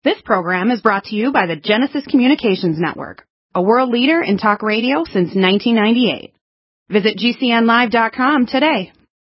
This program is brought to you by the Genesis Communications Network, a world leader in talk radio since 1998. Visit GCNlive.com today.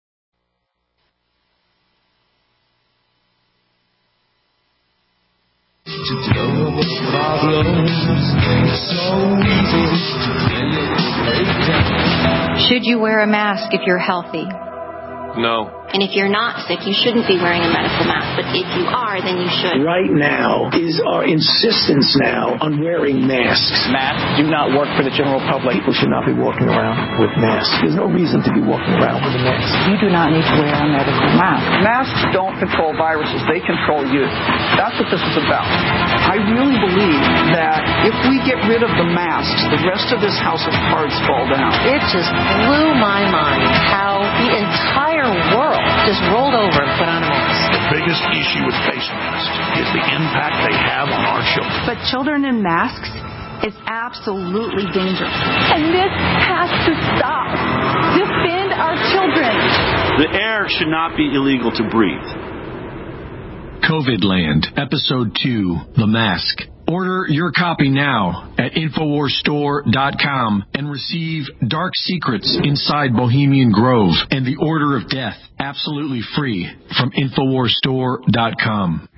Should you wear a mask if you're healthy? No. And if you're not sick, you shouldn't be wearing a medical mask. But if you are, then you should. Right now is our insistence now on wearing masks. Masks do not work for the general public. People should not be walking around with masks. There's no reason to be walking around with a mask. You do not need to wear a medical mask. Masks don't control viruses. They control you. That's what this is about. I really believe that if we get rid of the masks, the rest of this house of cards fall down. It just blew my mind how the entire world just rolled over and put on a mask. The biggest issue with face masks is the impact they have on our children. But children in masks is absolutely dangerous. And this has to stop. Defend our children. The air should not be illegal to breathe. COVID Land, Episode 2, The Mask. Order your copy now at InfoWarsStore.com and receive Dark Secrets Inside Bohemian Grove and The Order of Death absolutely free from InfoWarsStore.com.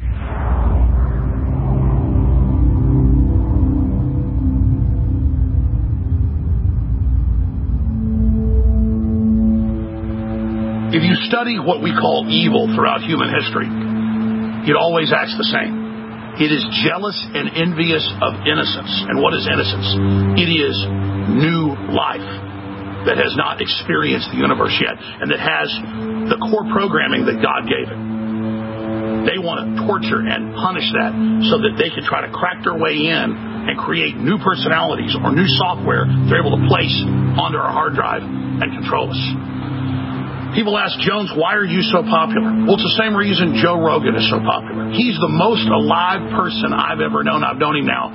If you study what we call evil throughout human history, it always acts the same. It is jealous and envious of innocence. And what is innocence? It is new life that has not experienced the universe yet and that has the core programming that God gave it. They want to torture and punish that so that they can try to crack their way in and create new personalities or new software they're able to place onto our hard drive and control us. People ask Jones, why are you so popular? Well, it's the same reason Joe Rogan is so popular. He's the most alive person I've ever known. I've known him now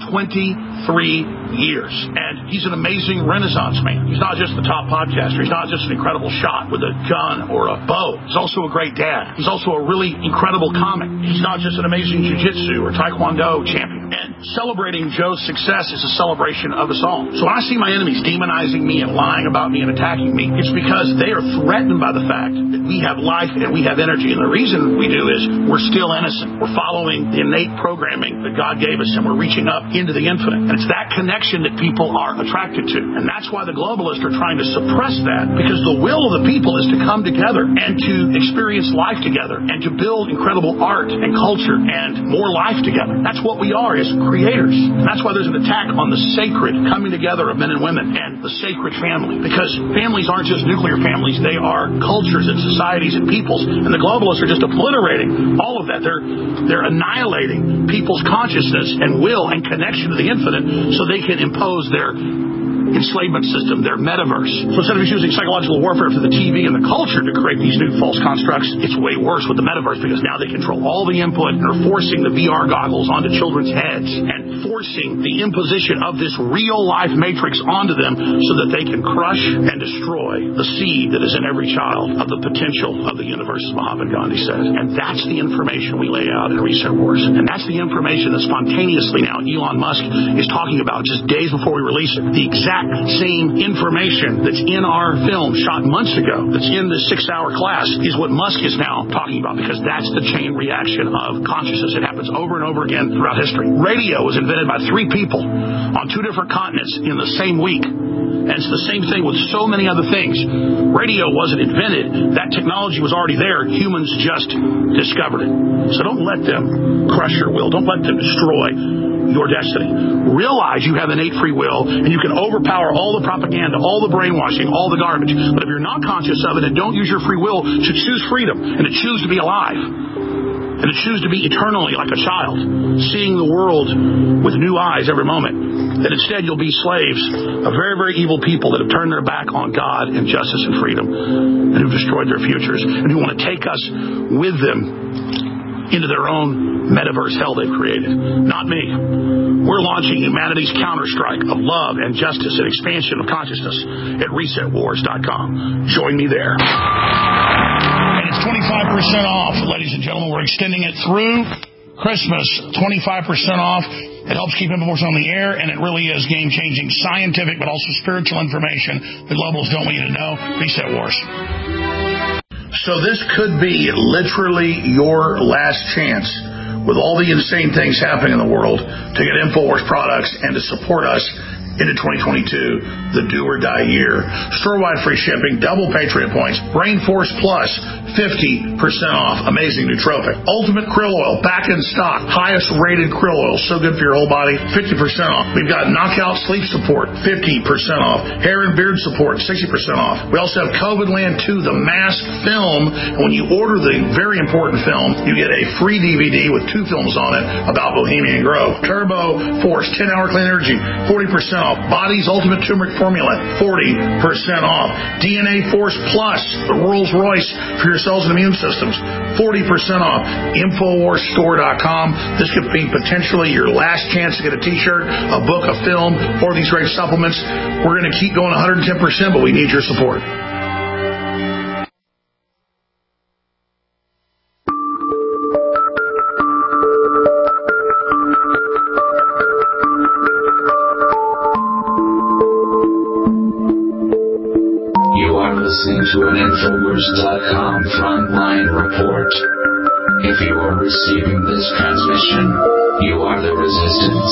23 years. And he's an amazing Renaissance man. He's not just the top podcaster. He's not just an incredible shot with a gun or a bow. He's also a great dad. He's also a really incredible comic. He's not just an amazing jiu-jitsu or taekwondo champion. And celebrating Joe's success is a celebration of us all. So when I see my enemies demonizing me and lying about me and attacking me, it's because they are threatened by the fact that we have life and we have energy. And the reason we do is we're still innocent. We're following the innate programming that God gave us, and we're reaching up into the infinite. And it's that connection that people are attracted to. And that's why the globalists are trying to suppress that, because the will of the people is to come together and to experience life together and to build incredible art and culture and more life together. That's what we are as creators. And that's why there's an attack on the sacred coming together of men and women and the sacred family. Because families aren't just nuclear families. They are cultures and societies and peoples. And the globalists are just obliterating all of that. They're annihilating people's consciousness and will and connection to the infinite so they can impose their enslavement system, their metaverse. So instead of using psychological warfare for the TV and the culture to create these new false constructs, it's way worse with the metaverse, because now they control all the input and are forcing the VR goggles onto children's heads and forcing the imposition of this real life matrix onto them so that they can crush and destroy the seed that is in every child of the potential of the universe, as Mahatma Gandhi says. And that's the information we lay out in Reset Wars. And that's the information that spontaneously now Elon Musk is talking about just days before we release it. The exact same information that's in our film shot months ago, that's in the 6-hour class, is what Musk is now talking about, because that's the chain reaction of consciousness. It happens over and over again throughout history. Radio was invented by 3 people on 2 different continents in the same week. And it's the same thing with so many other things. Radio wasn't invented. That technology was already there. Humans just discovered it. So don't let them crush your will. Don't let them destroy your destiny. Realize you have innate free will, and you can overpower all the propaganda, all the brainwashing, all the garbage. But if you're not conscious of it and don't use your free will to choose freedom and to choose to be alive, and to choose to be eternally like a child, seeing the world with new eyes every moment, that instead you'll be slaves of very, very evil people that have turned their back on God and justice and freedom, and who've destroyed their futures, and who want to take us with them into their own metaverse hell they've created. Not me. We're launching humanity's counterstrike of love and justice and expansion of consciousness at ResetWars.com. Join me there. And it's 25% off, ladies and gentlemen. We're extending it through Christmas, 25% off. It helps keep InfoWars on the air, and it really is game-changing, scientific, but also spiritual information the globals don't want you to know. Reset Wars. So this could be literally your last chance, with all the insane things happening in the world, to get InfoWars products and to support us into 2022, the do or die year. Store-wide free shipping, double Patriot points, Brain Force Plus, 50% off, amazing nootropic. Ultimate Krill Oil, back in stock, highest rated krill oil, so good for your whole body, 50% off. We've got Knockout Sleep Support, 50% off. Hair and Beard Support, 60% off. We also have COVID Land 2, the mask film, and when you order the very important film, you get a free DVD with 2 films on it about Bohemian Grove. Turbo Force, 10-hour clean energy, 40% off. Body's Ultimate Turmeric Formula, 40% off. DNA Force Plus, the Rolls Royce for your cells and immune systems, 40% off. InfoWarsStore.com. This could be potentially your last chance to get a t-shirt, a book, a film, or these great supplements. We're going to keep going 110%, but we need your support. Listening to an InfoWars.com frontline report. If you are receiving this transmission, you are the resistance.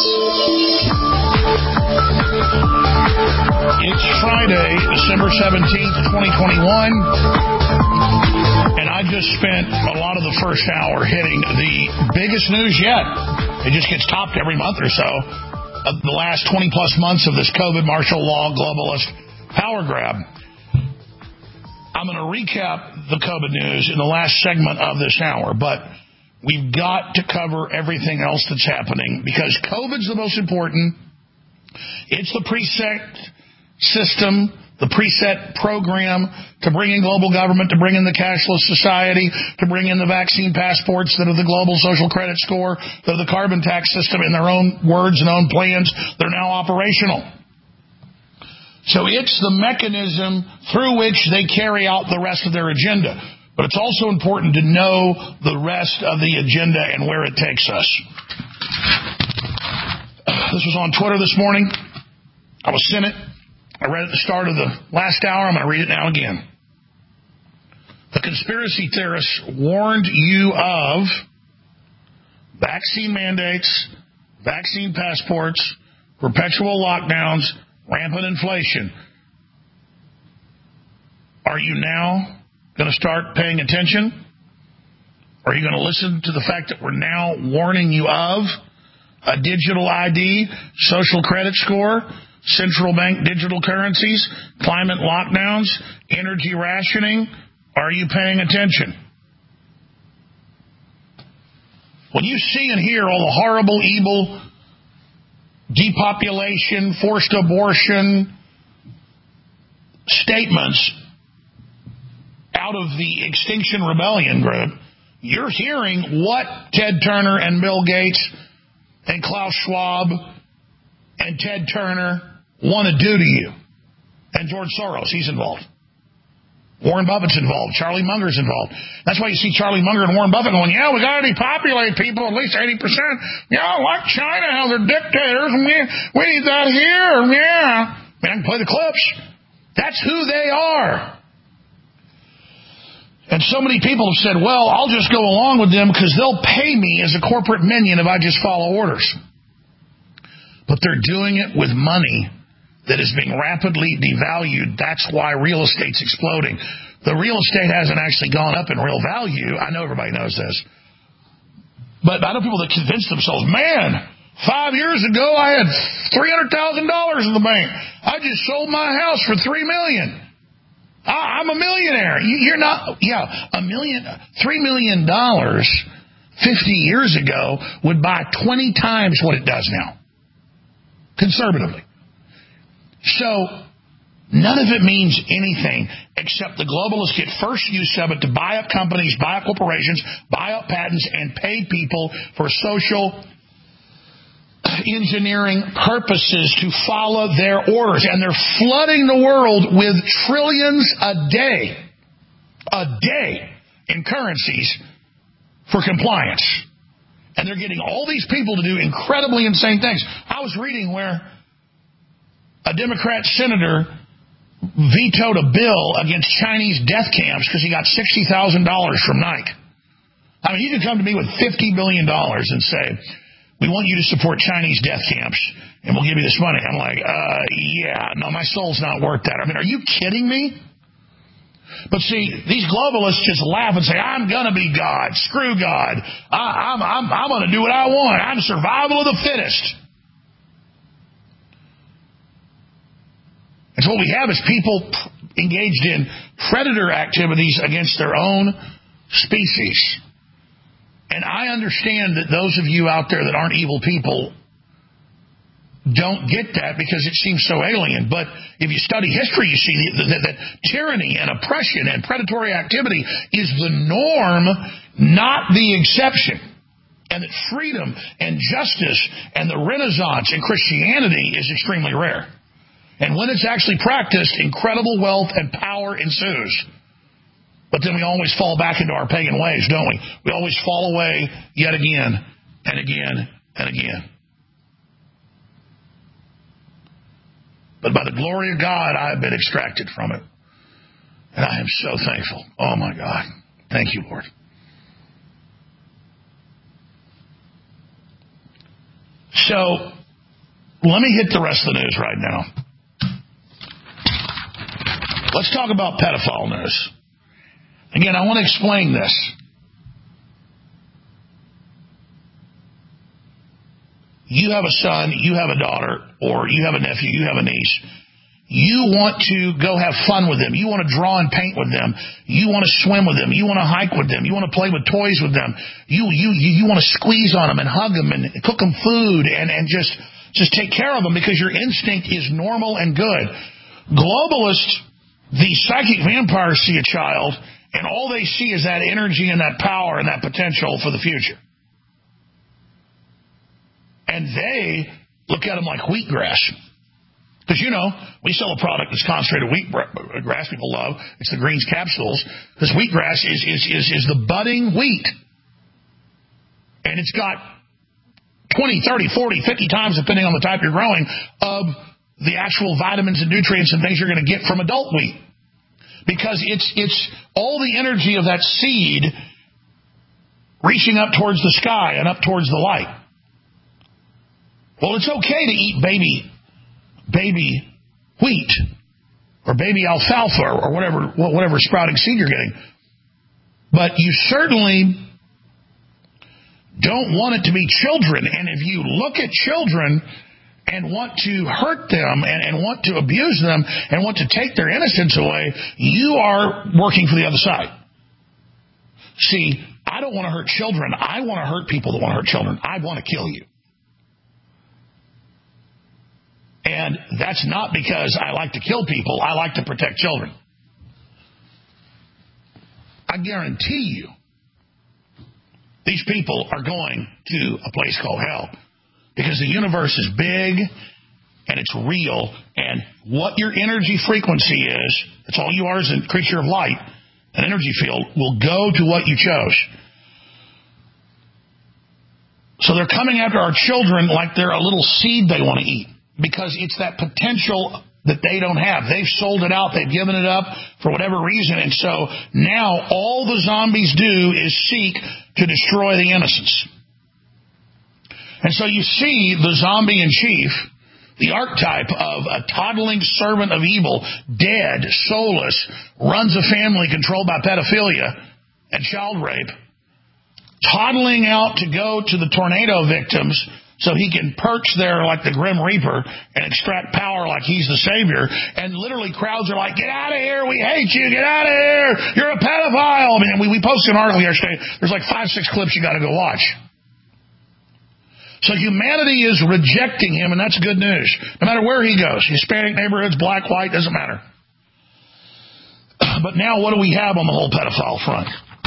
It's Friday, December 17th, 2021, and I just spent a lot of the first hour hitting the biggest news yet. It just gets topped every month or so of the last 20-plus months of this COVID martial law globalist power grab. I'm going to recap the COVID news in the last segment of this hour, but we've got to cover everything else that's happening because COVID's the most important. It's the preset system, the preset program to bring in global government, to bring in the cashless society, to bring in the vaccine passports that are the global social credit score, that are the carbon tax system in their own words and own plans. They're now operational. So it's the mechanism through which they carry out the rest of their agenda. But it's also important to know the rest of the agenda and where it takes us. This was on Twitter this morning. I was sent it. I read it at the start of the last hour. I'm going to read it now again. The conspiracy theorists warned you of vaccine mandates, vaccine passports, perpetual lockdowns, rampant inflation. Are you now going to start paying attention? Are you going to listen to the fact that we're now warning you of a digital ID, social credit score, central bank digital currencies, climate lockdowns, energy rationing? Are you paying attention? When you see and hear all the horrible, evil depopulation, forced abortion statements out of the Extinction Rebellion group, you're hearing what Ted Turner and Bill Gates and Klaus Schwab and Ted Turner want to do to you. And George Soros, he's involved. Warren Buffett's involved. Charlie Munger's involved. That's why you see Charlie Munger and Warren Buffett going, yeah, we got to depopulate people at least 80%. Yeah, like China, how they're dictators. And we need that here. Yeah. I mean, I can play the clips. That's who they are. And so many people have said, well, I'll just go along with them because they'll pay me as a corporate minion if I just follow orders. But they're doing it with money that is being rapidly devalued. That's why real estate's exploding. The real estate hasn't actually gone up in real value. I know everybody knows this. But I know people that convince themselves, man, 5 years ago I had $300,000 in the bank. I just sold my house for $3 million. I'm a millionaire. You're not. Yeah, $3 million 50 years ago would buy 20 times what it does now, conservatively. So none of it means anything except the globalists get first use of it to buy up companies, buy up corporations, buy up patents, and pay people for social engineering purposes to follow their orders. And they're flooding the world with trillions a day in currencies for compliance. And they're getting all these people to do incredibly insane things. I was reading where a Democrat senator vetoed a bill against Chinese death camps because he got $60,000 from Nike. I mean, you can come to me with $50 billion and say, we want you to support Chinese death camps, and we'll give you this money. I'm like, yeah, no, my soul's not worth that. I mean, are you kidding me? But see, these globalists just laugh and say, I'm going to be God. Screw God. I'm going to do what I want. I'm survival of the fittest. And so what we have is people engaged in predator activities against their own species. And I understand that those of you out there that aren't evil people don't get that because it seems so alien. But if you study history, you see that tyranny and oppression and predatory activity is the norm, not the exception. And that freedom and justice and the Renaissance in Christianity is extremely rare. And when it's actually practiced, incredible wealth and power ensues. But then we always fall back into our pagan ways, don't we? We always fall away yet again and again and again. But by the glory of God, I have been extracted from it. And I am so thankful. Oh, my God. Thank you, Lord. So, let me hit the rest of the news right now. Let's talk about pedophile news. Again, I want to explain this. You have a son, you have a daughter, or you have a nephew, you have a niece. You want to go have fun with them. You want to draw and paint with them. You want to swim with them. You want to hike with them. You want to play with toys with them. You want to squeeze on them and hug them and cook them food and just take care of them because your instinct is normal and good. Globalists, the psychic vampires see a child, and all they see is that energy and that power and that potential for the future. And they look at them like wheatgrass. Because, we sell a product that's concentrated wheatgrass people love. It's the greens capsules. Because wheatgrass is the budding wheat. And it's got 20, 30, 40, 50 times, depending on the type you're growing, of the actual vitamins and nutrients and things you're going to get from adult wheat. Because it's all the energy of that seed reaching up towards the sky and up towards the light. Well, it's okay to eat baby wheat or baby alfalfa or whatever sprouting seed you're getting. But you certainly don't want it to be children. And if you look at children and want to hurt them and want to abuse them and want to take their innocence away, you are working for the other side. See, I don't want to hurt children. I want to hurt people that want to hurt children. I want to kill you. And that's not because I like to kill people. I like to protect children. I guarantee you, these people are going to a place called hell. Because the universe is big and it's real. And what your energy frequency is, that's all you are as a creature of light, an energy field, will go to what you chose. So they're coming after our children like they're a little seed they want to eat. Because it's that potential that they don't have. They've sold it out. They've given it up for whatever reason. And so now all the zombies do is seek to destroy the innocents. And so you see the zombie in chief, the archetype of a toddling servant of evil, dead, soulless, runs a family controlled by pedophilia and child rape, toddling out to go to the tornado victims so he can perch there like the Grim Reaper and extract power like he's the savior. And literally crowds are like, get out of here, we hate you, get out of here, you're a pedophile. I mean, we posted an article yesterday. There's like 5-6 clips you got to go watch. So humanity is rejecting him, and that's good news. No matter where he goes, Hispanic neighborhoods, black, white, doesn't matter. But now what do we have on the whole pedophile front?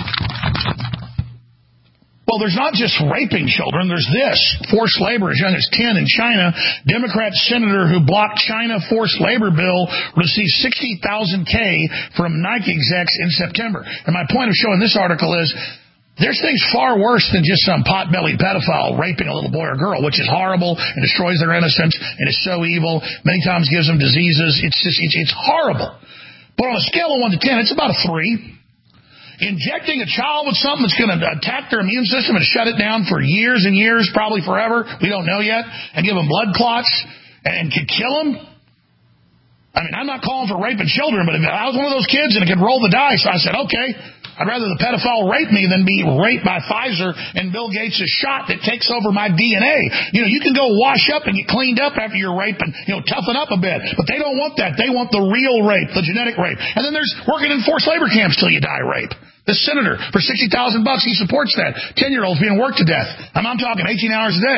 Well, there's not just raping children. There's this. Forced labor as young as 10 in China. Democrat senator who blocked China forced labor bill received $60,000 from Nike execs in September. And my point of showing this article is There's things far worse than just some pot-bellied pedophile raping a little boy or girl, which is horrible and destroys their innocence and is so evil. Many times gives them diseases. It's horrible. But on a scale of 1 to 10, it's about a 3. Injecting a child with something that's going to attack their immune system and shut it down for years and years, probably forever, we don't know yet, and give them blood clots and could kill them. I mean, I'm not calling for raping children, but if I was one of those kids and it could roll the dice, I said, okay, I'd rather the pedophile rape me than be raped by Pfizer and Bill Gates' shot that takes over my DNA. You know, you can go wash up and get cleaned up after you're raped and, toughen up a bit. But they don't want that. They want the real rape, the genetic rape. And then there's working in forced labor camps till you die rape. The senator, for $60,000, he supports that. 10-year-olds being worked to death. I'm talking 18 hours a day.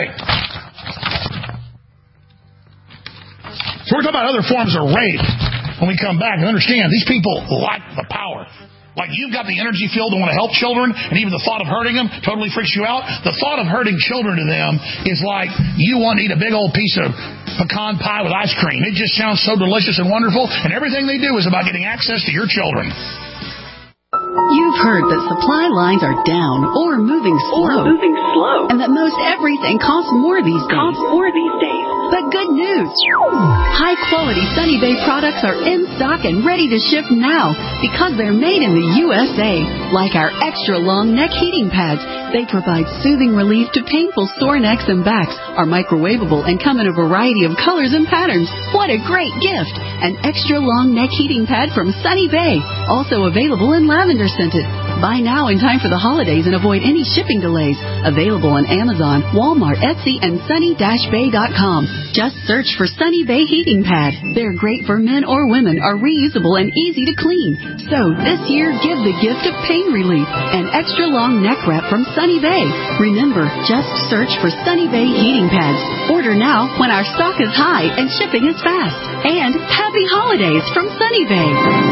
So we're talking about other forms of rape when we come back. And understand, these people like the power. Like you've got the energy field to want to help children, and even the thought of hurting them totally freaks you out. The thought of hurting children to them is like you want to eat a big old piece of pecan pie with ice cream. It just sounds so delicious and wonderful, and everything they do is about getting access to your children. You've heard that supply lines are down or moving slow, and that most everything costs more these days. But good news! High-quality Sunny Bay products are in stock and ready to ship now because they're made in the USA. Like our extra-long neck heating pads, they provide soothing relief to painful sore necks and backs, are microwavable, and come in a variety of colors and patterns. What a great gift! An extra-long neck heating pad from Sunny Bay, also available in lavender scented. Buy now in time for the holidays and avoid any shipping delays. Available on Amazon, Walmart, Etsy, and sunny-bay.com. Just search for Sunny Bay Heating Pad. They're great for men or women, are reusable and easy to clean. So this year, give the gift of pain relief. An extra long neck wrap from Sunny Bay. Remember, just search for Sunny Bay Heating Pads. Order now when our stock is high and shipping is fast. And happy holidays from Sunny Bay.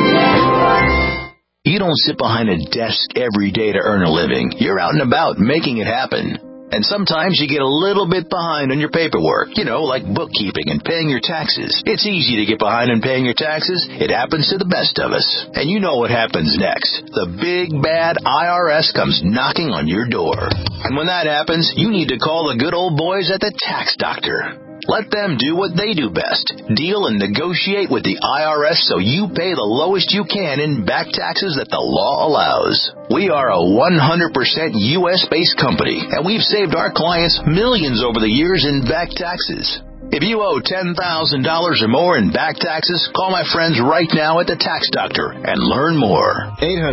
You don't sit behind a desk every day to earn a living. You're out and about making it happen. And sometimes you get a little bit behind on your paperwork, like bookkeeping and paying your taxes. It's easy to get behind on paying your taxes. It happens to the best of us. And you know what happens next. The big, bad IRS comes knocking on your door. And when that happens, you need to call the good old boys at the Tax Doctor. Let them do what they do best. Deal and negotiate with the IRS so you pay the lowest you can in back taxes that the law allows. We are a 100% U.S.-based company, and we've saved our clients millions over the years in back taxes. If you owe $10,000 or more in back taxes, call my friends right now at the Tax Doctor and learn more.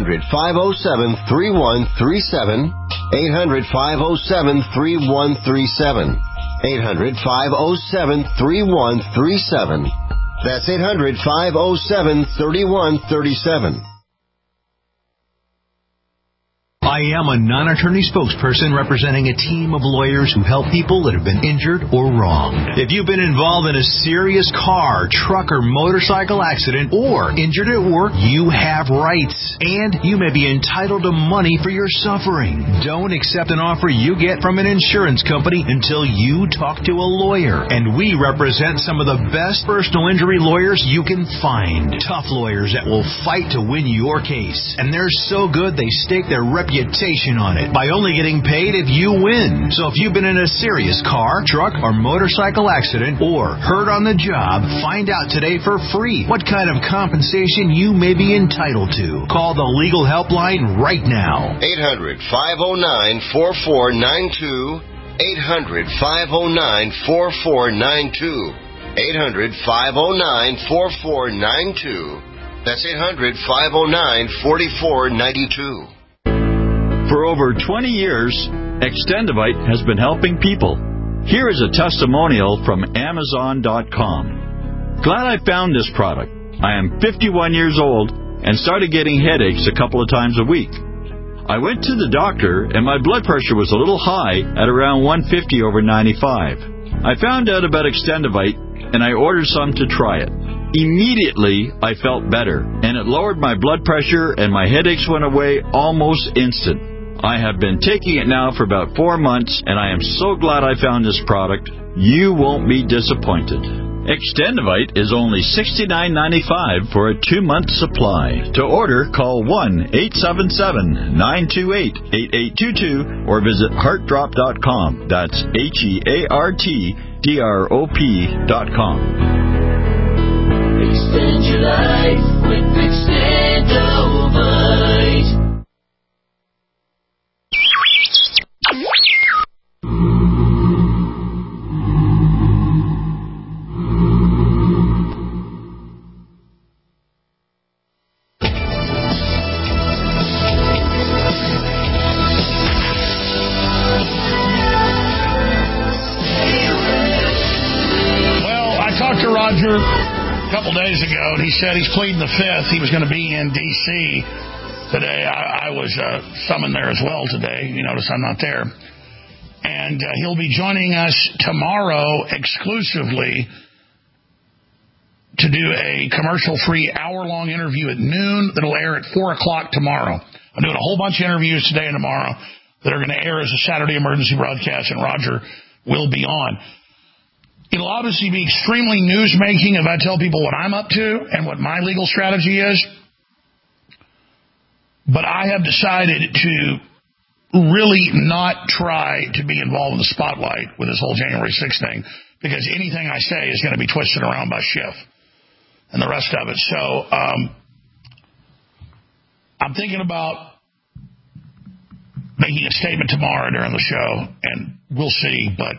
800-507-3137. 800-507-3137. 800-507-3137. That's 800-507-3137. I am a non-attorney spokesperson representing a team of lawyers who help people that have been injured or wronged. If you've been involved in a serious car, truck, or motorcycle accident or injured at work, you have rights, and you may be entitled to money for your suffering. Don't accept an offer you get from an insurance company until you talk to a lawyer, and we represent some of the best personal injury lawyers you can find. Tough lawyers that will fight to win your case, and they're so good they stake their reputation on it by only getting paid if you win. So if you've been in a serious car, truck, or motorcycle accident or hurt on the job, find out today for free what kind of compensation you may be entitled to. Call the legal helpline right now. 800-509-4492. 800-509-4492. 800-509-4492. That's 800-509-4492. For over 20 years, Extendivite has been helping people. Here is a testimonial from Amazon.com. Glad I found this product. I am 51 years old and started getting headaches a couple of times a week. I went to the doctor and my blood pressure was a little high at around 150 over 95. I found out about Extendivite and I ordered some to try it. Immediately, I felt better, and it lowered my blood pressure and my headaches went away almost instant. I have been taking it now for about 4 months, and I am so glad I found this product. You won't be disappointed. Extendivite is only $69.95 for a 2-month supply. To order, call 1-877-928-8822 or visit heartdrop.com. That's HEARTDROP.com. Extend your life with Extendivite. Roger a couple days ago, and he said he's pleading the fifth. He was going to be in D.C. today. I was summoned there as well today. You notice I'm not there. And he'll be joining us tomorrow exclusively to do a commercial-free hour-long interview at noon that'll air at 4 o'clock tomorrow. I'm doing a whole bunch of interviews today and tomorrow that are going to air as a Saturday emergency broadcast, and Roger will be on. It'll obviously be extremely news-making if I tell people what I'm up to and what my legal strategy is. But I have decided to really not try to be involved in the spotlight with this whole January 6th thing, because anything I say is going to be twisted around by Schiff and the rest of it. So I'm thinking about making a statement tomorrow during the show, and we'll see, but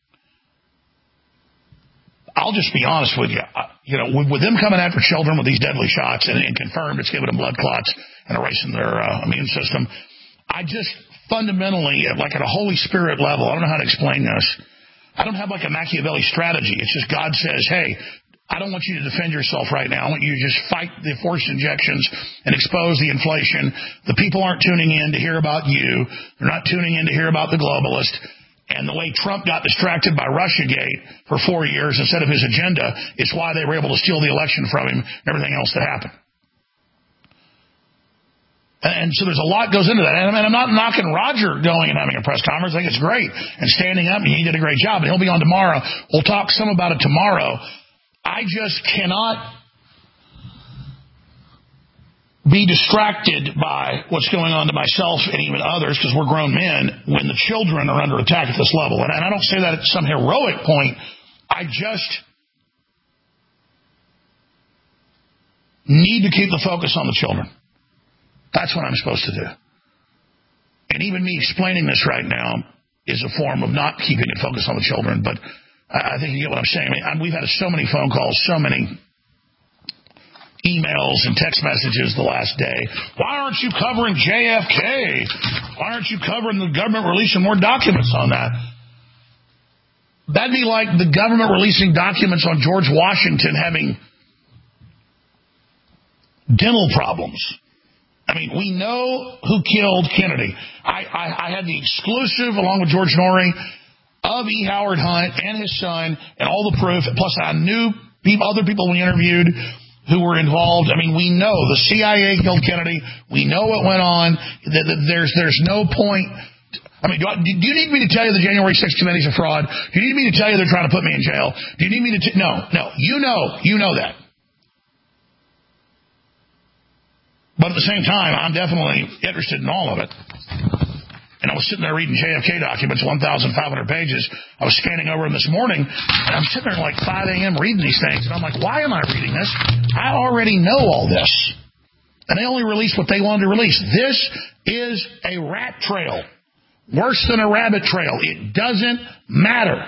I'll just be honest with you. With them coming after children with these deadly shots and confirmed it's giving them blood clots and erasing their immune system, I just fundamentally, like at a Holy Spirit level, I don't know how to explain this. I don't have like a Machiavelli strategy. It's just God says, hey, I don't want you to defend yourself right now. I want you to just fight the forced injections and expose the inflation. The people aren't tuning in to hear about you. They're not tuning in to hear about the globalist. And the way Trump got distracted by Russiagate for 4 years instead of his agenda is why they were able to steal the election from him and everything else that happened. And so there's a lot goes into that. And I'm not knocking Roger going and having a press conference. I think it's great. And standing up, and he did a great job. And he'll be on tomorrow. We'll talk some about it tomorrow. I just cannot be distracted by what's going on to myself and even others, because we're grown men, when the children are under attack at this level. And I don't say that at some heroic point. I just need to keep the focus on the children. That's what I'm supposed to do. And even me explaining this right now is a form of not keeping it focused on the children. But I think you get what I'm saying. I mean, we've had so many phone calls, so many emails and text messages the last day. Why aren't you covering JFK? Why aren't you covering the government releasing more documents on that? That'd be like the government releasing documents on George Washington having dental problems. I mean, we know who killed Kennedy. I had the exclusive, along with George Norrie, of E. Howard Hunt and his son and all the proof. Plus, I knew other people we interviewed who were involved. I mean, we know the CIA killed Kennedy. We know what went on. There's no point. I mean, do you need me to tell you the January 6th committee's a fraud? Do you need me to tell you they're trying to put me in jail? Do you need me to No. You know that. But at the same time, I'm definitely interested in all of it. And I was sitting there reading JFK documents, 1,500 pages. I was scanning over them this morning, and I'm sitting there like 5 a.m. reading these things. And I'm like, why am I reading this? I already know all this. And they only released what they wanted to release. This is a rat trail. Worse than a rabbit trail. It doesn't matter.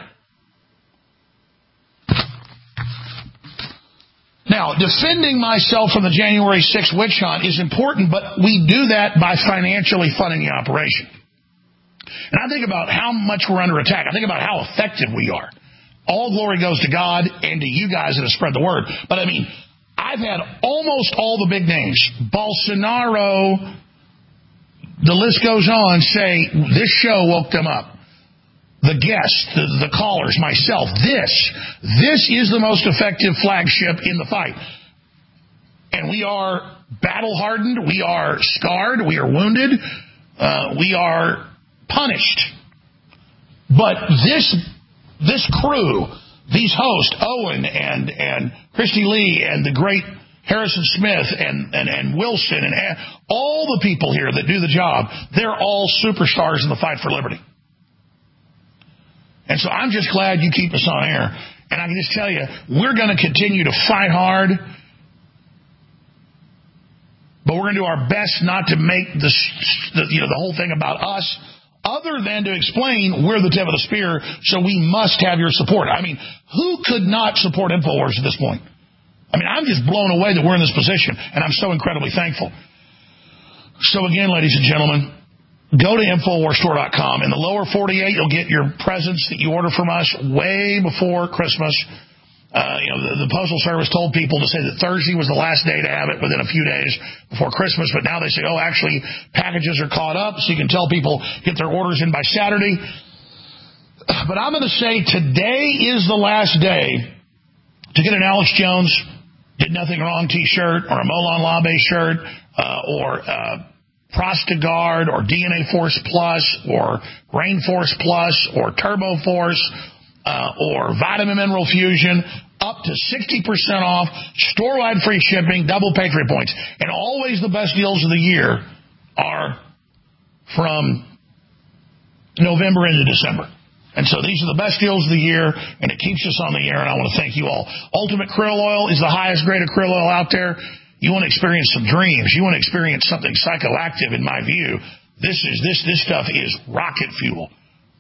Now, defending myself from the January 6th witch hunt is important, but we do that by financially funding the operation. And I think about how much we're under attack. I think about how effective we are. All glory goes to God and to you guys that have spread the word. But I mean, I've had almost all the big names. Bolsonaro, the list goes on, say this show woke them up. The guests, the callers, myself, this is the most effective flagship in the fight. And we are battle-hardened, we are scarred, we are wounded, we are punished. But this crew these hosts, Owen and Christy Lee and the great Harrison Smith and Wilson and all the people here that do the job, they're all superstars in the fight for liberty. And so I'm just glad you keep us on air. And I can just tell you, we're going to continue to fight hard, but we're going to do our best not to make the whole thing about us, other than to explain we're the tip of the spear, so we must have your support. I mean, who could not support InfoWars at this point? I mean, I'm just blown away that we're in this position, and I'm so incredibly thankful. So again, ladies and gentlemen, go to InfoWarsStore.com. In the lower 48, you'll get your presents that you order from us way before Christmas. The Postal Service told people to say that Thursday was the last day to have it within a few days before Christmas, but now they say, actually, packages are caught up, so you can tell people get their orders in by Saturday. But I'm going to say today is the last day to get an Alex Jones Did Nothing Wrong t-shirt, or a Molon Labe shirt, or Prostagard, or DNA Force Plus, or Brain Force Plus, or Turbo Force, or Vitamin Mineral Fusion, up to 60% off, store-wide free shipping, double Patriot points. And always the best deals of the year are from November into December. And so these are the best deals of the year, and it keeps us on the air, and I want to thank you all. Ultimate Krill Oil is the highest grade of krill oil out there. You want to experience some dreams. You want to experience something psychoactive, in my view. This stuff is rocket fuel.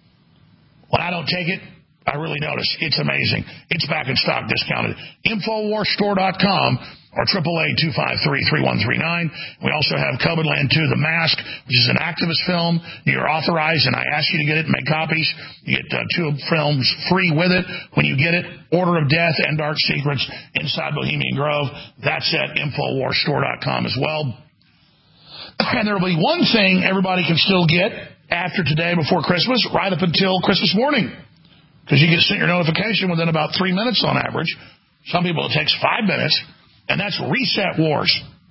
When I don't take it, I really notice. It's amazing. It's back in stock, discounted. InfoWarsStore.com or 888-253-3139. We also have COVID-Land 2, The Mask, which is an activist film. You're authorized, and I ask you to get it and make copies. You get 2 films free with it when you get it. Order of Death and Dark Secrets inside Bohemian Grove. That's at InfoWarsStore.com as well. And there will be one thing everybody can still get after today before Christmas, right up until Christmas morning. Because you get sent your notification within about 3 minutes on average. Some people it takes 5 minutes. And that's Reset Wars.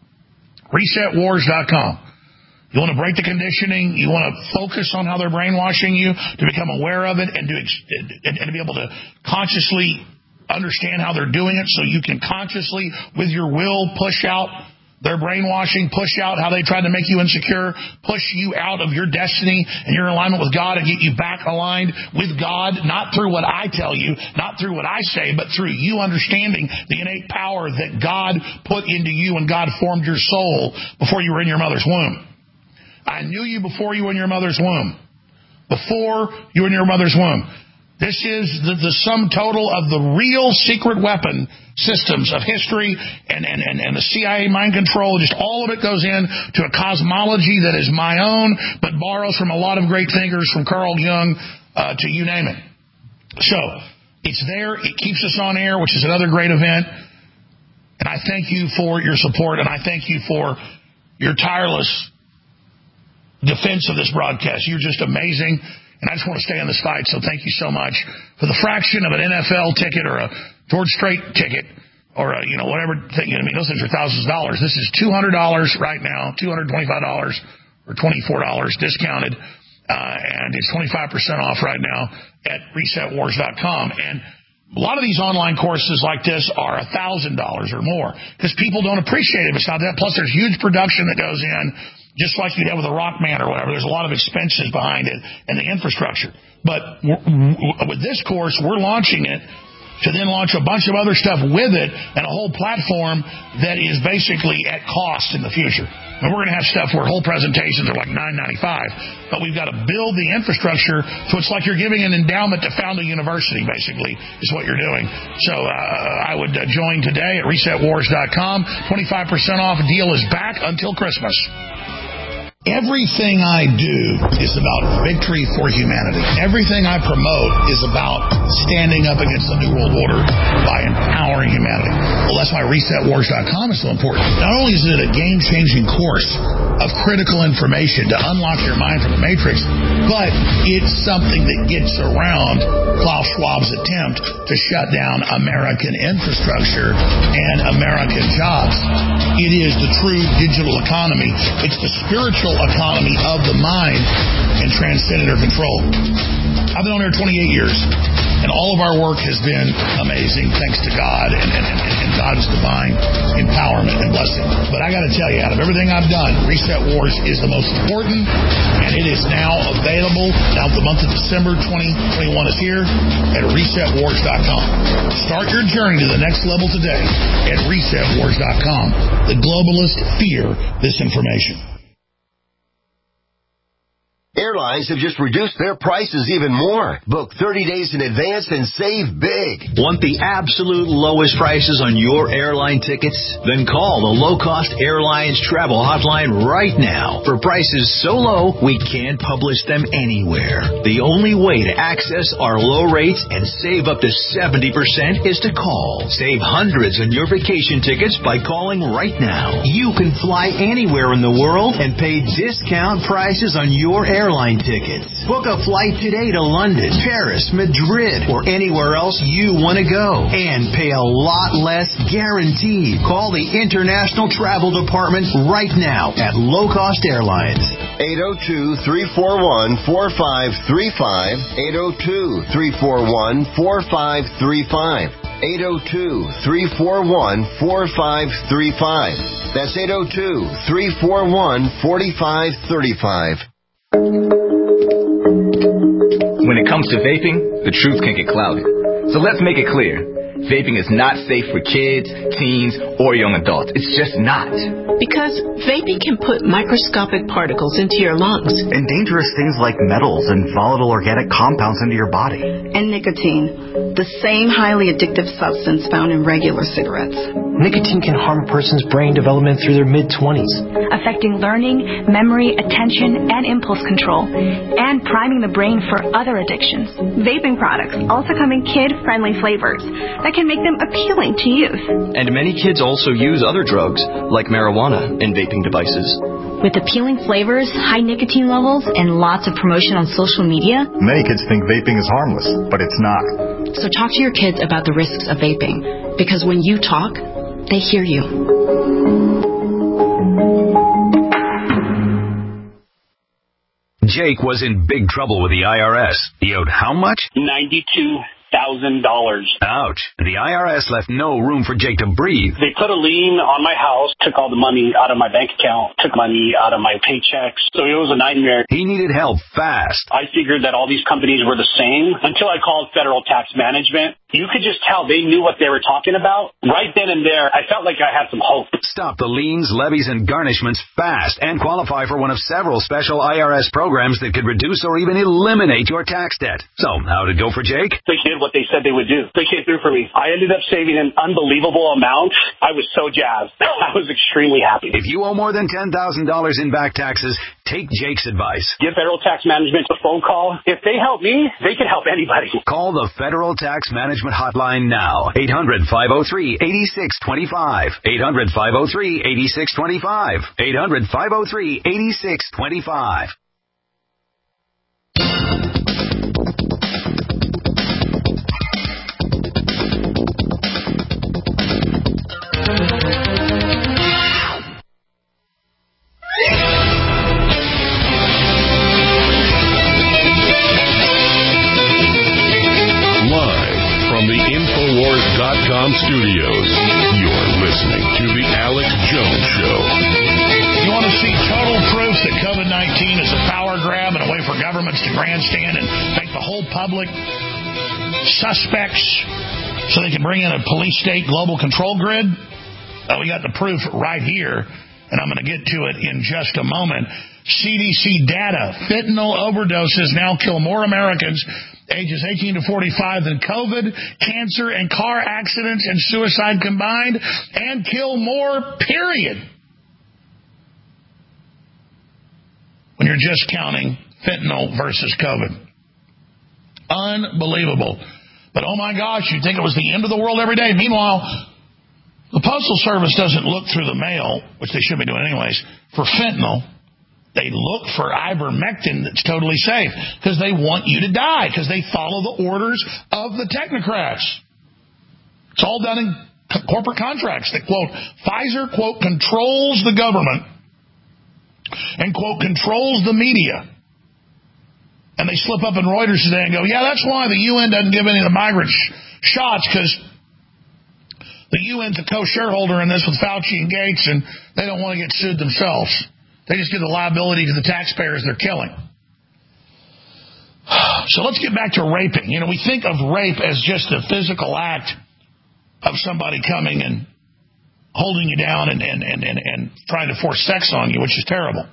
ResetWars.com. You want to break the conditioning. You want to focus on how they're brainwashing you, to become aware of it, and to be able to consciously understand how they're doing it, so you can consciously, with your will, push out their brainwashing, push out how they tried to make you insecure, push you out of your destiny and your alignment with God, and get you back aligned with God, not through what I tell you, not through what I say, but through you understanding the innate power that God put into you when God formed your soul before you were in your mother's womb. I knew you before you were in your mother's womb. Before you were in your mother's womb. This is the sum total of the real secret weapon systems of history and the CIA mind control. Just all of it goes in to a cosmology that is my own, but borrows from a lot of great thinkers, from Carl Jung to you name it. So it's there. It keeps us on air, which is another great event. And I thank you for your support, and I thank you for your tireless defense of this broadcast. You're just amazing. And I just want to stay in this fight, so thank you so much. For the fraction of an NFL ticket or a George Strait ticket or whatever thing, those things are thousands of dollars. This is $200 right now, $225 or $24 discounted, and it's 25% off right now at ResetWars.com. And a lot of these online courses like this are $1,000 or more because people don't appreciate it. It's not that. Plus, there's huge production that goes in. Just like you'd have with a Rockman or whatever. There's a lot of expenses behind it and the infrastructure. But with this course, we're launching it to then launch a bunch of other stuff with it and a whole platform that is basically at cost in the future. And we're going to have stuff where whole presentations are like $9.95. But we've got to build the infrastructure so it's like you're giving an endowment to found a university, basically, is what you're doing. So I would join today at ResetWars.com. 25% off. Deal is back until Christmas. Everything I do is about victory for humanity. Everything I promote is about standing up against the New World Order by empowering humanity. Well, that's why ResetWars.com is so important. Not only is it a game-changing course of critical information to unlock your mind from the Matrix, but it's something that gets around Klaus Schwab's attempt to shut down American infrastructure and American jobs. It is the true digital economy. It's the spiritual economy of the mind and transcendent control. I've been on there 28 years. And all of our work has been amazing, thanks to God and God's divine empowerment and blessing. But I got to tell you, out of everything I've done, Reset Wars is the most important, and it is now available. Now the month of December 2021 is here at ResetWars.com. Start your journey to the next level today at ResetWars.com. The globalists fear this information. Airlines have just reduced their prices even more. Book 30 days in advance and save big. Want the absolute lowest prices on your airline tickets? Then call the Low Cost Airlines Travel Hotline right now. For prices so low, we can't publish them anywhere. The only way to access our low rates and save up to 70% is to call. Save hundreds on your vacation tickets by calling right now. You can fly anywhere in the world and pay discount prices on your airline tickets. Book a flight today to London, Paris, Madrid, or anywhere else you want to go. And pay a lot less guaranteed. Call the International Travel Department right now at Low Cost Airlines. 802-341-4535. 802-341-4535. 802-341-4535. That's 802-341-4535. When it comes to vaping, the truth can get clouded. So let's make it clear. Vaping is not safe for kids, teens, or young adults. It's just not. Because vaping can put microscopic particles into your lungs. And dangerous things like metals and volatile organic compounds into your body. And nicotine, the same highly addictive substance found in regular cigarettes. Nicotine can harm a person's brain development through their mid-20s. Affecting learning, memory, attention, and impulse control. And priming the brain for other addictions. Vaping products also come in kid-friendly flavors that can make them appealing to youth. And many kids also use other drugs, like marijuana, in vaping devices. With appealing flavors, high nicotine levels, and lots of promotion on social media, many kids think vaping is harmless, but it's not. So talk to your kids about the risks of vaping, because when you talk, they hear you. Jake was in big trouble with the IRS. He owed how much? $92,000. Ouch. The IRS left no room for Jake to breathe. They put a lien on my house, took all the money out of my bank account, took money out of my paychecks. So it was a nightmare. He needed help fast. I figured that all these companies were the same until I called Federal Tax Management. You could just tell they knew what they were talking about. Right then and there, I felt like I had some hope. Stop the liens, levies, and garnishments fast and qualify for one of several special IRS programs that could reduce or even eliminate your tax debt. So, how'd it go for Jake? They did what they said they would do. They came through for me. I ended up saving an unbelievable amount. I was so jazzed. I was extremely happy. If you owe more than $10,000 in back taxes, take Jake's advice. Give Federal Tax Management a phone call. If they help me, they can help anybody. Call the Federal Tax Management Hotline now. 800-503-8625. 800-503-8625. 800-503-8625. InfoWars.com studios. You're listening to The Alex Jones Show. You want to see total proof that COVID-19 is a power grab and a way for governments to grandstand and make the whole public suspects so they can bring in a police state global control grid? We got the proof right here, and I'm going to get to it in just a moment. CDC data, fentanyl overdoses now kill more Americans ages 18 to 45 than COVID, cancer, and car accidents and suicide combined, and kill more, period. When you're just counting fentanyl versus COVID. Unbelievable. But oh my gosh, you'd think it was the end of the world every day. Meanwhile, the Postal Service doesn't look through the mail, which they should be doing anyways, for fentanyl. They look for ivermectin that's totally safe because they want you to die because they follow the orders of the technocrats. It's all done in corporate contracts that, quote, Pfizer, quote, controls the government and, quote, controls the media. And they slip up in Reuters today and go, yeah, that's why the UN doesn't give any of the migrant shots, because the UN's a co-shareholder in this with Fauci and Gates, and they don't want to get sued themselves. They just give the liability to the taxpayers they're killing. So let's get back to raping. We think of rape as just a physical act of somebody coming and holding you down and trying to force sex on you, which is terrible.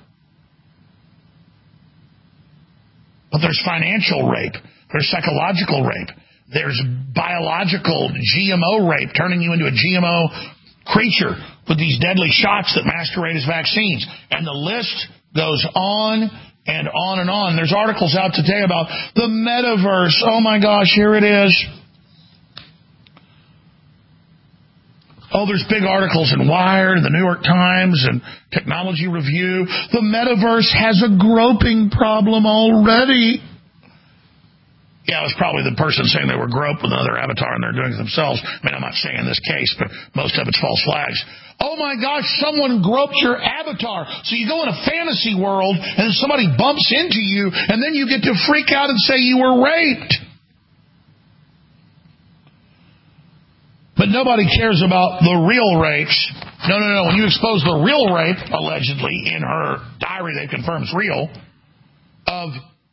But there's financial rape. There's psychological rape. There's biological GMO rape, turning you into a GMO creature with these deadly shots that masquerade as vaccines. And the list goes on and on and on. There's articles out today about the metaverse. Oh, my gosh, here it is. Oh, there's big articles in Wired, the New York Times, and Technology Review. The metaverse has a groping problem already. Yeah, it was probably the person saying they were groped with another avatar and they're doing it themselves. I mean, I'm not saying in this case, but most of it's false flags. Oh, my gosh, someone groped your avatar. So you go in a fantasy world and somebody bumps into you, and then you get to freak out and say you were raped. But nobody cares about the real rapes. No. When you expose the real rape, allegedly, in her diary they confirm is real, of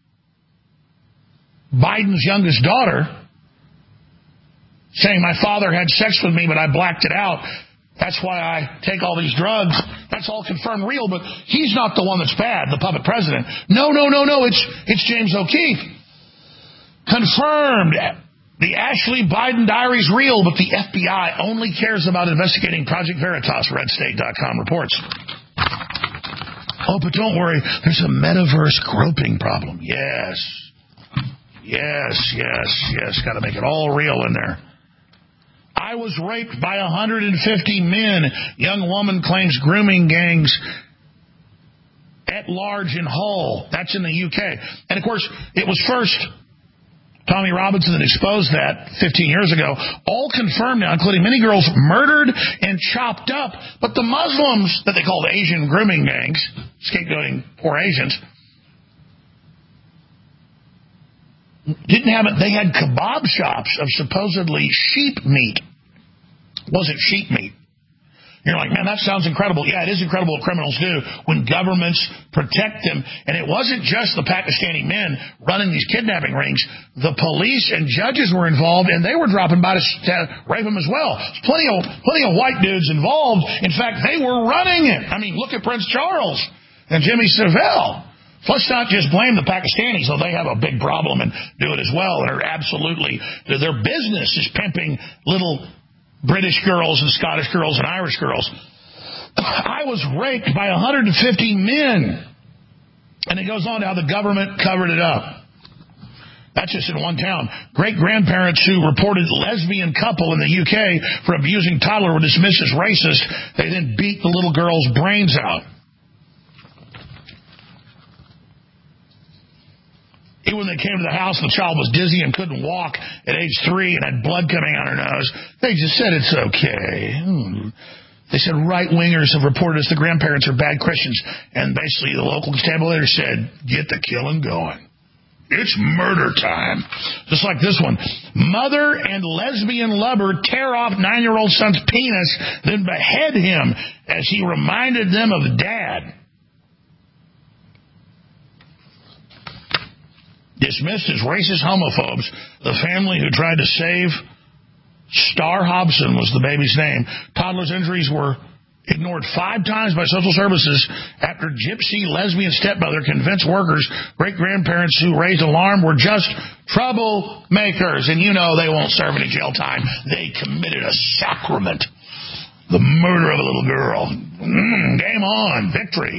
Biden's youngest daughter, saying my father had sex with me, but I blacked it out. That's why I take all these drugs. That's all confirmed real, but he's not the one that's bad, the puppet president. No. It's James O'Keefe. Confirmed. The Ashley Biden diary is real, but the FBI only cares about investigating Project Veritas, RedState.com reports. Oh, but don't worry, there's a metaverse groping problem. Yes. Got to make it all real in there. I was raped by 150 men. Young woman claims grooming gangs at large in Hull. That's in the UK. And, of course, it was first Tommy Robinson that exposed that 15 years ago, all confirmed now, including many girls murdered and chopped up. But the Muslims that they called Asian grooming gangs, scapegoating poor Asians, didn't have it. They had kebab shops of supposedly sheep meat. It wasn't sheep meat. You're like, man, that sounds incredible. Yeah, it is incredible what criminals do when governments protect them. And it wasn't just the Pakistani men running these kidnapping rings. The police and judges were involved, and they were dropping by to rape them as well. There's plenty of white dudes involved. In fact, they were running it. I mean, look at Prince Charles and Jimmy Savile. Let's not just blame the Pakistanis, though they have a big problem and do it as well. And are absolutely, their business is pimping little British girls and Scottish girls and Irish girls. I was raped by 150 men. And it goes on to how the government covered it up. That's just in one town. Great-grandparents who reported lesbian couple in the UK for abusing toddler were dismissed as racist. They then beat the little girl's brains out. Even when they came to the house, the child was dizzy and couldn't walk at age 3 and had blood coming out her nose. They just said it's okay. They said right-wingers have reported us the grandparents are bad Christians. And basically the local constabulary said, get the killing going. It's murder time. Just like this one. Mother and lesbian lover tear off 9-year-old son's penis, then behead him as he reminded them of dad. Dismissed as racist homophobes, the family who tried to save Star Hobson was the baby's name. Toddler's injuries were ignored 5 times by social services after gypsy lesbian stepmother convinced workers great-grandparents who raised alarm were just troublemakers. And you know they won't serve any jail time. They committed a sacrament. The murder of a little girl. Game on. Victory.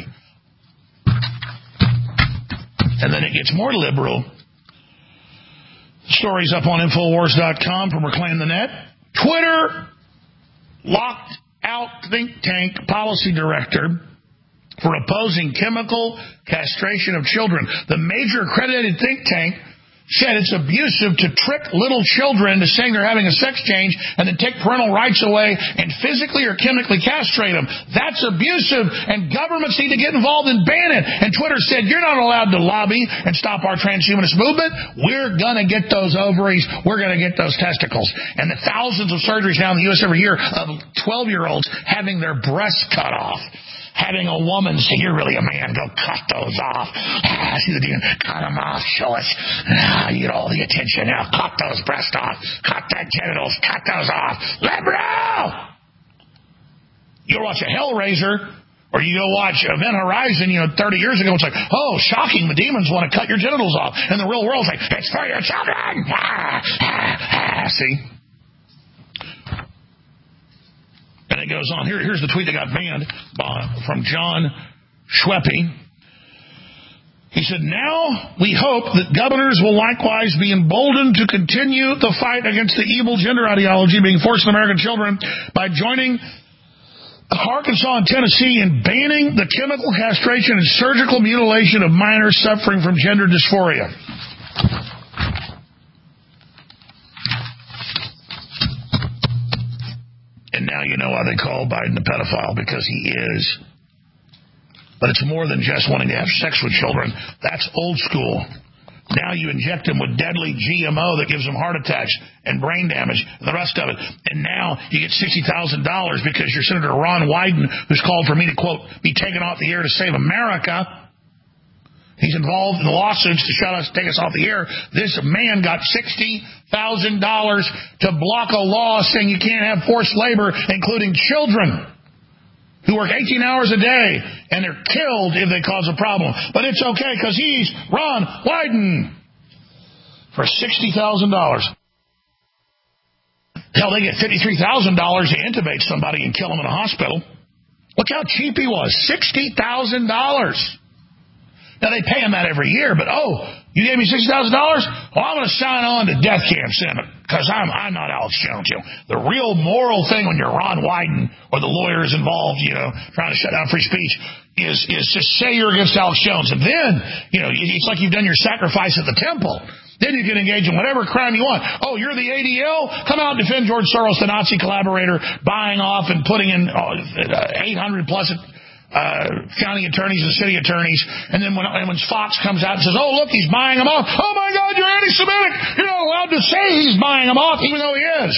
And then it gets more liberal. Stories up on Infowars.com from Reclaim the Net. Twitter locked out think tank policy director for opposing chemical castration of children. The major accredited think tank said it's abusive to trick little children into saying they're having a sex change and then take parental rights away and physically or chemically castrate them. That's abusive, and governments need to get involved and ban it. And Twitter said, you're not allowed to lobby and stop our transhumanist movement. We're going to get those ovaries. We're going to get those testicles. And the thousands of surgeries now in the U.S. every year of 12-year-olds having their breasts cut off. Having a woman say, you're really a man, go cut those off. See the demon, cut them off, show us. You get all the attention now. Cut those breasts off. Cut that genitals. Cut those off. Liberal! You watch a Hellraiser, or you go watch Event Horizon, 30 years ago, it's like, oh, shocking, the demons want to cut your genitals off. And the real world's like, it's for your children. See? And it goes on. Here's the tweet that got banned from John Schweppe. He said, now we hope that governors will likewise be emboldened to continue the fight against the evil gender ideology being forced on American children by joining Arkansas and Tennessee in banning the chemical castration and surgical mutilation of minors suffering from gender dysphoria. And now you know why they call Biden a pedophile, because he is. But it's more than just wanting to have sex with children. That's old school. Now you inject them with deadly GMO that gives them heart attacks and brain damage and the rest of it. And now you get $60,000 because your Senator Ron Wyden, who's called for me to, quote, be taken off the air to save America. He's involved in the lawsuits to take us off the air. This man got $60,000 to block a law saying you can't have forced labor, including children who work 18 hours a day, and they're killed if they cause a problem. But it's okay because he's Ron Wyden for $60,000. Hell, they get $53,000 to intubate somebody and kill them in a hospital. Look how cheap he was, $60,000. Now, they pay him that every year, but, you gave me $60,000? Well, I'm going to sign on to death camp soon because I'm not Alex Jones. The real moral thing when you're Ron Wyden or the lawyers involved, trying to shut down free speech is to say you're against Alex Jones. And then, it's like you've done your sacrifice at the temple. Then you can engage in whatever crime you want. Oh, you're the ADL? Come out and defend George Soros, the Nazi collaborator, buying off and putting in 800 plus county attorneys and city attorneys, and then when Fox comes out and says, oh, look, he's buying them off. Oh, my God, you're anti-Semitic. You're not allowed to say he's buying them off, even though he is.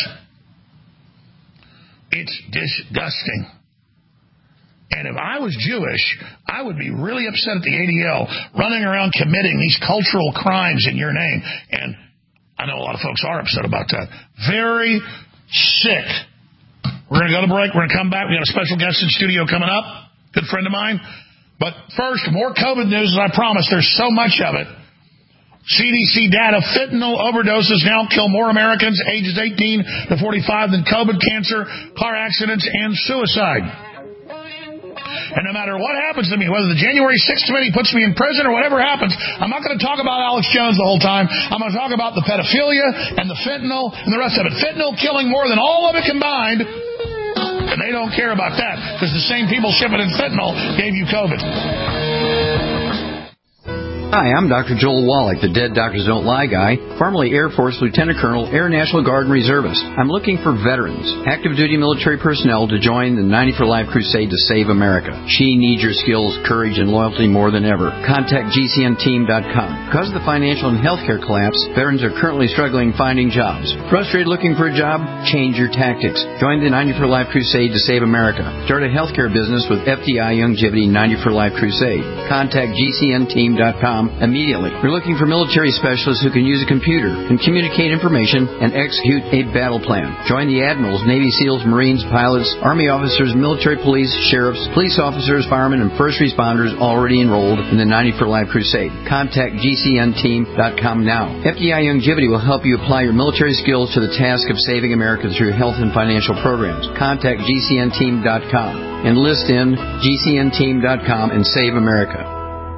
It's disgusting. And if I was Jewish, I would be really upset at the ADL running around committing these cultural crimes in your name. And I know a lot of folks are upset about that. Very sick. We're going to go to break. We're going to come back. We got a special guest in studio coming up. Good friend of mine. But first, more COVID news, as I promised. There's so much of it. CDC data, fentanyl overdoses now kill more Americans ages 18 to 45 than COVID, cancer, car accidents, and suicide. And no matter what happens to me, whether the January 6th committee puts me in prison or whatever happens, I'm not going to talk about Alex Jones the whole time. I'm going to talk about the pedophilia and the fentanyl and the rest of it. Fentanyl killing more than all of it combined. And they don't care about that because the same people shipping in fentanyl gave you COVID. Hi, I'm Dr. Joel Wallach, the Dead Doctors Don't Lie guy, formerly Air Force Lieutenant Colonel, Air National Guard and Reservist. I'm looking for veterans, active duty military personnel to join the 90 for Life crusade to save America. She needs your skills, courage, and loyalty more than ever. Contact GCNteam.com. Because of the financial and healthcare collapse, veterans are currently struggling finding jobs. Frustrated looking for a job? Change your tactics. Join the 90 for Life crusade to save America. Start a healthcare business with FDI Youngevity 90 for Life crusade. Contact GCNteam.com immediately. We're looking for military specialists who can use a computer and communicate information and execute a battle plan. Join the admirals, Navy SEALs, Marines, pilots, Army officers, military police, sheriffs, police officers, firemen, and first responders already enrolled in the 90 for Life crusade. Contact GCNteam.com now. FDI Youngevity will help you apply your military skills to the task of saving America through health and financial programs. Contact GCNteam.com. Enlist in GCNteam.com and save America.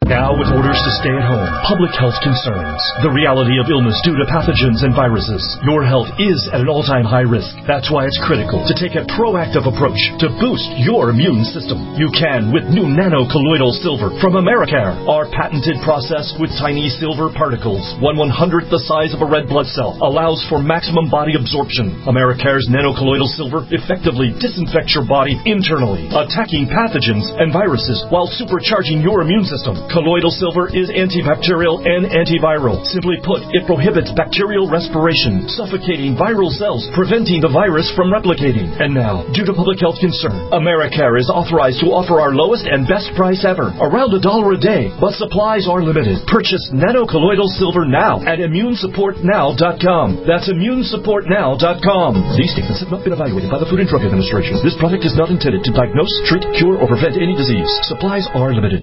Now, with orders to stay at home, public health concerns, the reality of illness due to pathogens and viruses, your health is at an all-time high risk. That's why it's critical to take a proactive approach to boost your immune system. You can with new nano-colloidal silver from Americare. Our patented process with tiny silver particles, 1/100th the size of a red blood cell, allows for maximum body absorption. Americare's nano-colloidal silver effectively disinfects your body internally, attacking pathogens and viruses while supercharging your immune system. Colloidal silver is antibacterial and antiviral. Simply put, it prohibits bacterial respiration, suffocating viral cells, preventing the virus from replicating. And now, due to public health concern, Americare is authorized to offer our lowest and best price ever, around $1 a day, but supplies are limited. Purchase nano-colloidal silver now at immunesupportnow.com. That's immunesupportnow.com. These statements have not been evaluated by the Food and Drug Administration. This product is not intended to diagnose, treat, cure, or prevent any disease. Supplies are limited.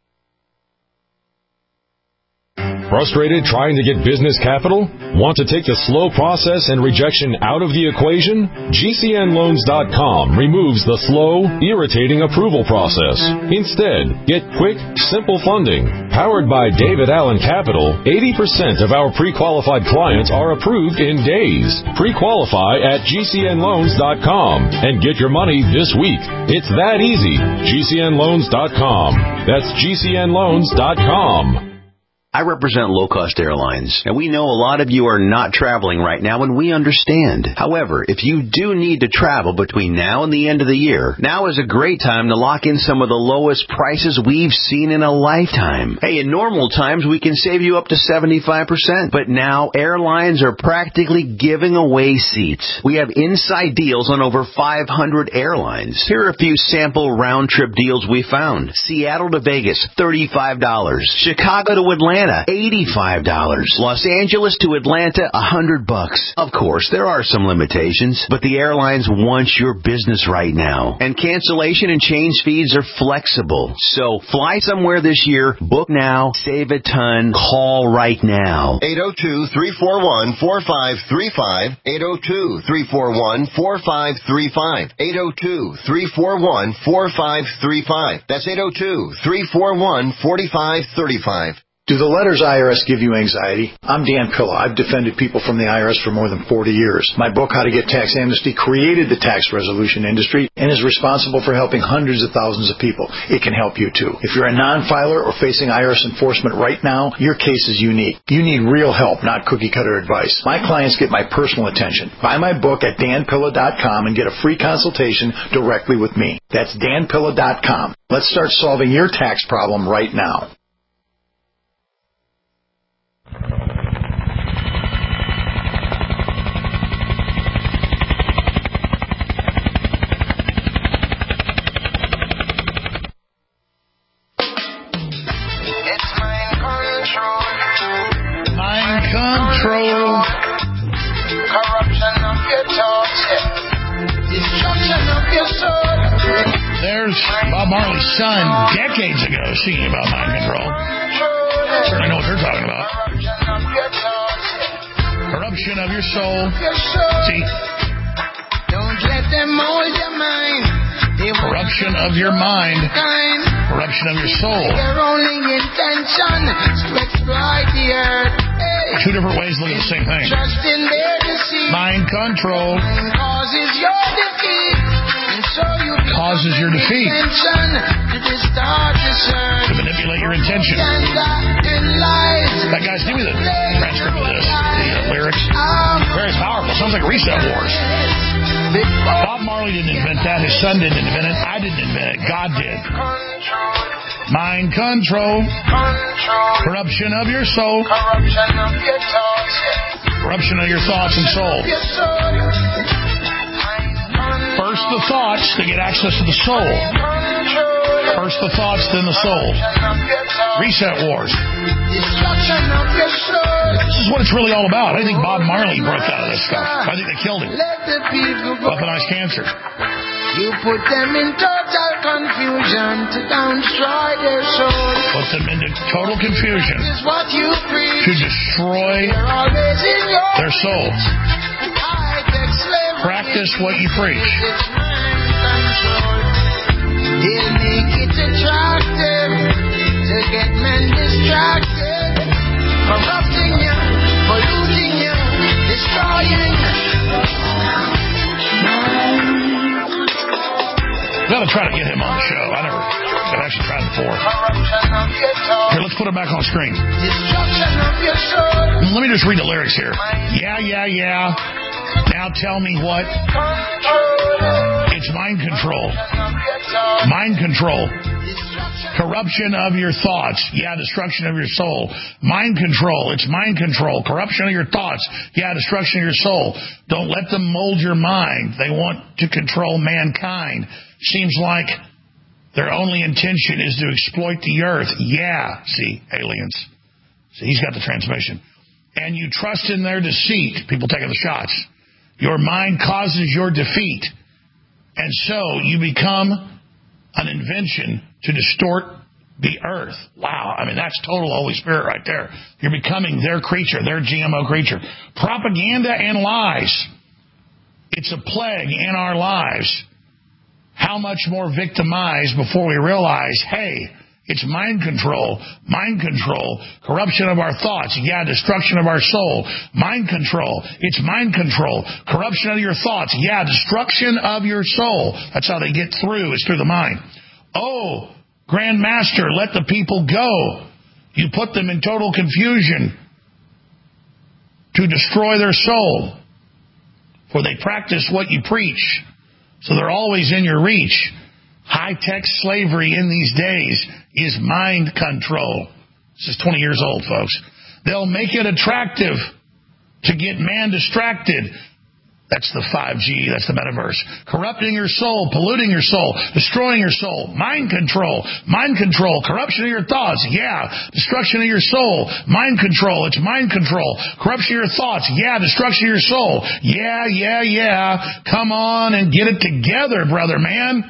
Frustrated trying to get business capital? Want to take the slow process and rejection out of the equation? GCNloans.com removes the slow, irritating approval process. Instead, get quick, simple funding. Powered by David Allen Capital, 80% of our pre-qualified clients are approved in days. Pre-qualify at GCNloans.com and get your money this week. It's that easy. GCNloans.com. That's GCNloans.com. I represent low-cost airlines, and we know a lot of you are not traveling right now, and we understand. However, if you do need to travel between now and the end of the year, now is a great time to lock in some of the lowest prices we've seen in a lifetime. Hey, in normal times, we can save you up to 75%, but now airlines are practically giving away seats. We have inside deals on over 500 airlines. Here are a few sample round-trip deals we found. Seattle to Vegas, $35. Chicago to Atlanta, $85. Los Angeles to Atlanta, $100. Of course, there are some limitations, but the airlines want your business right now. And cancellation and change fees are flexible. So fly somewhere this year, book now, save a ton, call right now. 802-341-4535. 802-341-4535. 802-341-4535. That's 802-341-4535. Do the letters IRS give you anxiety? I'm Dan Pilla. I've defended people from the IRS for more than 40 years. My book, How to Get Tax Amnesty, created the tax resolution industry and is responsible for helping hundreds of thousands of people. It can help you, too. If you're a non-filer or facing IRS enforcement right now, your case is unique. You need real help, not cookie-cutter advice. My clients get my personal attention. Buy my book at danpilla.com and get a free consultation directly with me. That's danpilla.com. Let's start solving your tax problem right now. Mind control. Corruption of your thoughts. Destruction of your soul. There's Bob Marley's son decades ago singing about mind control. Certainly know what they're talking about. Corruption of your soul. See? Don't let them mold your mind. Corruption of your mind. Corruption of your soul. Their only intention is to exploit the earth. Two different ways to look at the same thing. Trust in their deceit. Mind control causes your defeat. And so you causes your defeat. To manipulate your intention. That guy's, give me the transcript of this. The lyrics. Very powerful. Sounds like Reset Wars. Bob Marley didn't invent that. His son didn't invent it. I didn't invent it. God did. Mind control. Corruption of your soul. Corruption of your thoughts and soul. First the thoughts to get access to the soul. First the thoughts, then the soul. Reset Wars. This is what it's really all about. I think Bob Marley broke out of this stuff. I think they killed him. Weaponized cancer. You put them in total confusion to destroy their souls. Put them into total confusion to destroy their souls. Practice what you preach. They'll make it attractive to get men distracted, corrupting you, polluting you, destroying. Gotta try to get him on the show. I've actually tried before. Here, let's put him back on screen. Let me just read the lyrics here. Yeah. Now tell me what? It's mind control. Mind control. Corruption of your thoughts. Yeah, destruction of your soul. Mind control. It's mind control. Corruption of your thoughts. Yeah, destruction of your soul. Don't let them mold your mind. They want to control mankind. Seems like their only intention is to exploit the earth. Yeah, see, aliens. See, he's got the transmission. And you trust in their deceit. People taking the shots. Your mind causes your defeat. And so you become an invention to distort the earth. Wow. I mean, that's total Holy Spirit right there. You're becoming their creature, their GMO creature. Propaganda and lies. It's a plague in our lives. How much more victimized before we realize, hey, it's mind control, corruption of our thoughts, yeah, destruction of our soul, mind control, it's mind control, corruption of your thoughts, yeah, destruction of your soul. That's how they get through, is through the mind. Oh, Grand Master, let the people go. You put them in total confusion to destroy their soul, for they practice what you preach. So they're always in your reach. High-tech slavery in these days is mind control. This is 20 years old, folks. They'll make it attractive to get man distracted. That's the 5G, that's the metaverse. Corrupting your soul, polluting your soul, destroying your soul. Mind control, corruption of your thoughts, yeah. Destruction of your soul, mind control, it's mind control. Corruption of your thoughts, yeah. Destruction of your soul, yeah. Come on and get it together, brother, man.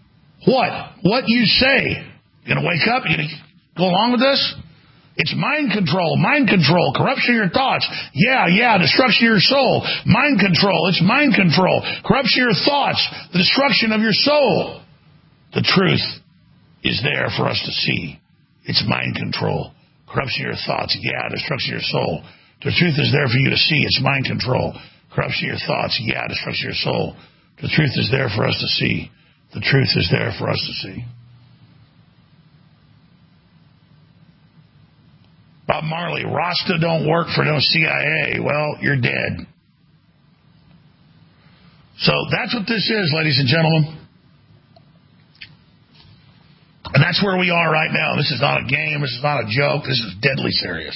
What you say? You gonna wake up? You gonna go along with this? It's mind control, corruption of your thoughts. Yeah, destruction of your soul. Mind control, it's mind control. Corruption of your thoughts, the destruction of your soul. The truth is there for us to see. It's mind control. Corruption of your thoughts, yeah, destruction of your soul. The truth is there for you to see. It's mind control. Corruption of your thoughts, yeah, destruction of your soul. The truth is there for us to see. The truth is there for us to see. Bob Marley, Rasta don't work for no CIA. Well, you're dead. So that's what this is, ladies and gentlemen. And that's where we are right now. This is not a game. This is not a joke. This is deadly serious.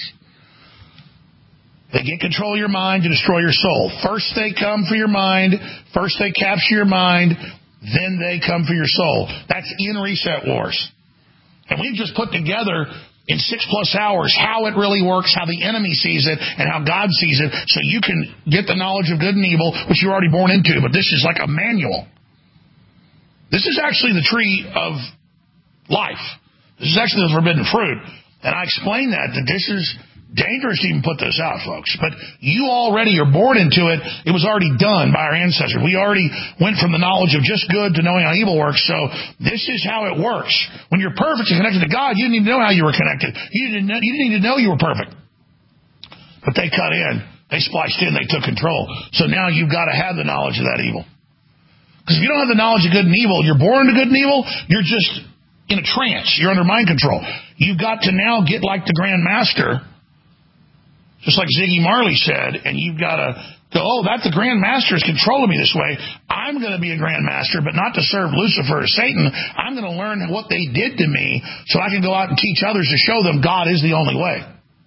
They get control of your mind to destroy your soul. First they come for your mind. First they capture your mind. Then they come for your soul. That's in Reset Wars. And we've just put together in 6+ hours how it really works, how the enemy sees it, and how God sees it, so you can get the knowledge of good and evil, which you're already born into. But this is like a manual. This is actually the tree of life. This is actually the forbidden fruit. And I explained that this is dangerous to even put this out, folks. But you already are born into it. It was already done by our ancestors. We already went from the knowledge of just good to knowing how evil works. So this is how it works. When you're perfect and connected to God, you didn't even know how you were connected. You didn't need to know you were perfect. But they cut in. They spliced in. They took control. So now you've got to have the knowledge of that evil. Because if you don't have the knowledge of good and evil, you're born to good and evil, you're just in a trance. You're under mind control. You've got to now get like the Grand Master, just like Ziggy Marley said, and you've got to go, oh, that the Grand Master is controlling me this way. I'm going to be a Grand Master, but not to serve Lucifer or Satan. I'm going to learn what they did to me so I can go out and teach others to show them God is the only way.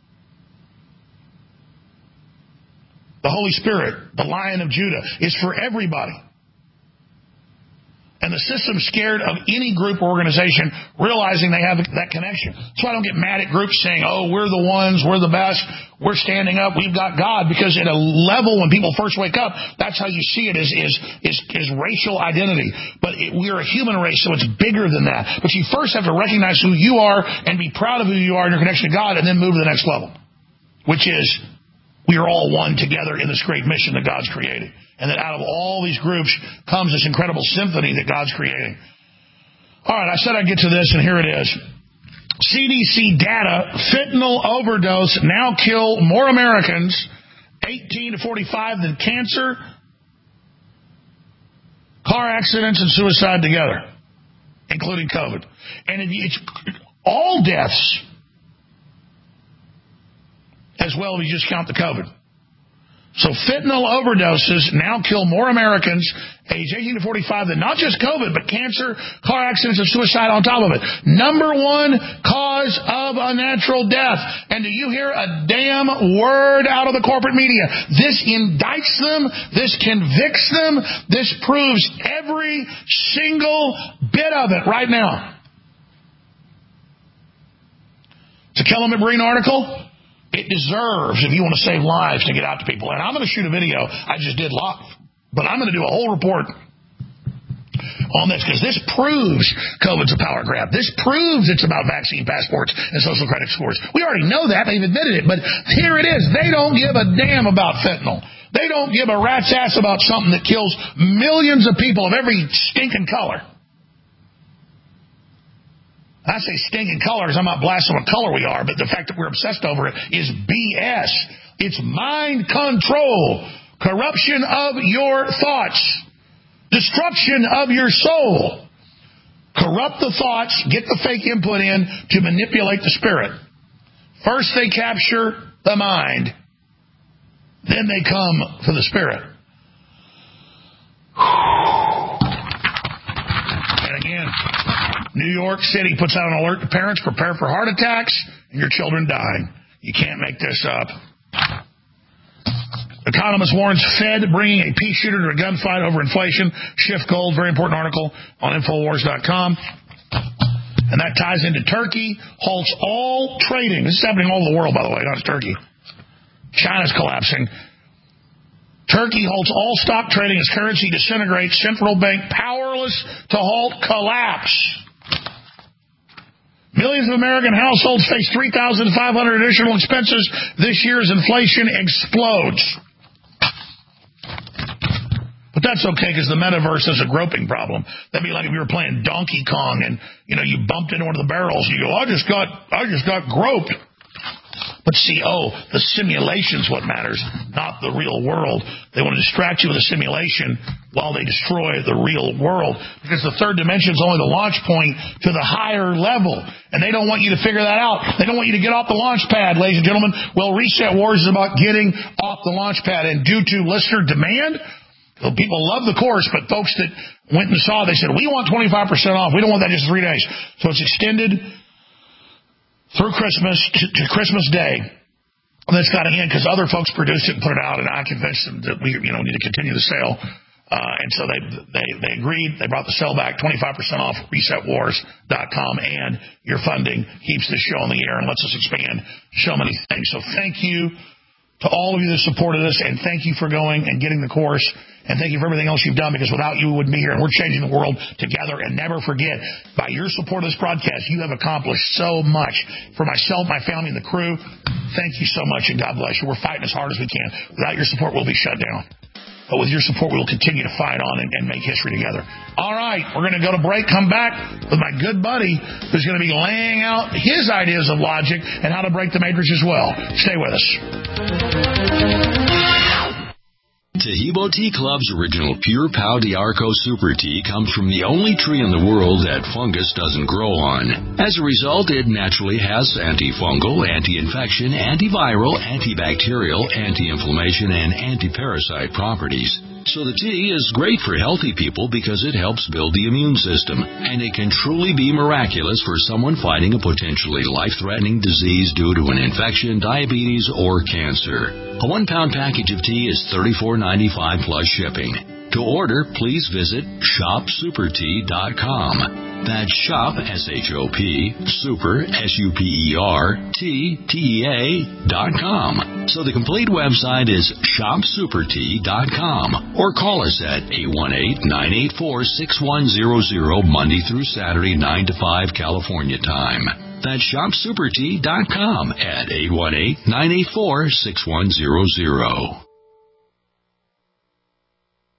The Holy Spirit, the Lion of Judah, is for everybody. And the system's scared of any group or organization realizing they have that connection. So I don't get mad at groups saying, oh, we're the ones, we're the best, we're standing up, we've got God. Because at a level when people first wake up, that's how you see it is racial identity. But we're a human race, so it's bigger than that. But you first have to recognize who you are and be proud of who you are in your connection to God, and then move to the next level, which is we are all one together in this great mission that God's created. And that out of all these groups comes this incredible symphony that God's creating. All right, I said I'd get to this, and here it is. CDC data, fentanyl overdose now kill more Americans 18 to 45 than cancer, car accidents, and suicide together, including COVID. And it's all deaths as well if you just count the COVID. So fentanyl overdoses now kill more Americans age 18 to 45 than not just COVID, but cancer, car accidents, and suicide on top of it. Number one cause of unnatural death. And do you hear a damn word out of the corporate media? This indicts them. This convicts them. This proves every single bit of it right now. To Kellam Marine article. It deserves, if you want to save lives, to get out to people. And I'm going to shoot a video I just did live, but I'm going to do a whole report on this because this proves COVID's a power grab. This proves it's about vaccine passports and social credit scores. We already know that. They've admitted it. But here it is. They don't give a damn about fentanyl. They don't give a rat's ass about something that kills millions of people of every stinking color. I say stinking colors, I'm not blasting what color we are, but the fact that we're obsessed over it is BS. It's mind control, corruption of your thoughts, destruction of your soul. Corrupt the thoughts, get the fake input in to manipulate the spirit. First they capture the mind, then they come for the spirit. And again, New York City puts out an alert to parents, prepare for heart attacks and your children dying. You can't make this up. Economist warns Fed bringing a pea shooter to a gunfight over inflation. Shift Gold, very important article on Infowars.com. And that ties into Turkey, halts all trading. This is happening all over the world, by the way, not just Turkey. China's collapsing. Turkey halts all stock trading as currency disintegrates. Central bank powerless to halt collapse. Millions of American households face 3,500 additional expenses this year as inflation explodes. But that's okay because the metaverse is a groping problem. That'd be like if you were playing Donkey Kong and you bumped into one of the barrels. You go, I just got groped. But see, the simulation's what matters, not the real world. They want to distract you with a simulation while they destroy the real world. Because the third dimension is only the launch point to the higher level. And they don't want you to figure that out. They don't want you to get off the launch pad, ladies and gentlemen. Well, Reset Wars is about getting off the launch pad. And due to listener demand, people love the course, but folks that went and saw, they said, we want 25% off. We don't want that just 3 days. So it's extended through Christmas to Christmas Day. And that's got to end because other folks produced it and put it out, and I convinced them that we need to continue the sale. And so they agreed. They brought the sale back, 25% off, resetwars.com, and your funding keeps this show on the air and lets us expand so many things. So thank you to all of you that supported us, and thank you for going and getting the course, and thank you for everything else you've done, because without you, we wouldn't be here, and we're changing the world together. And never forget, by your support of this broadcast, you have accomplished so much for myself, my family, and the crew. Thank you so much, and God bless you. We're fighting as hard as we can. Without your support, we'll be shut down. But with your support, we will continue to fight on and make history together. All right, we're going to go to break, come back with my good buddy who's going to be laying out his ideas of logic and how to break the matrix as well. Stay with us. Tahibo Tea Club's original Pure Pau d'Arco Super Tea comes from the only tree in the world that fungus doesn't grow on. As a result, it naturally has antifungal, anti-infection, antiviral, antibacterial, anti-inflammation, and anti-parasite properties. So the tea is great for healthy people because it helps build the immune system, and it can truly be miraculous for someone fighting a potentially life-threatening disease due to an infection, diabetes, or cancer. A 1-pound package of tea is $34.95 plus shipping. To order, please visit shopsupertea.com. That's shop, S-H-O-P, super, SUPERTEA.com. So the complete website is shopsupertea.com. Or call us at 818-984-6100 Monday through Saturday, 9 to 5 California time. That's shopsupertea.com at 818-984-6100.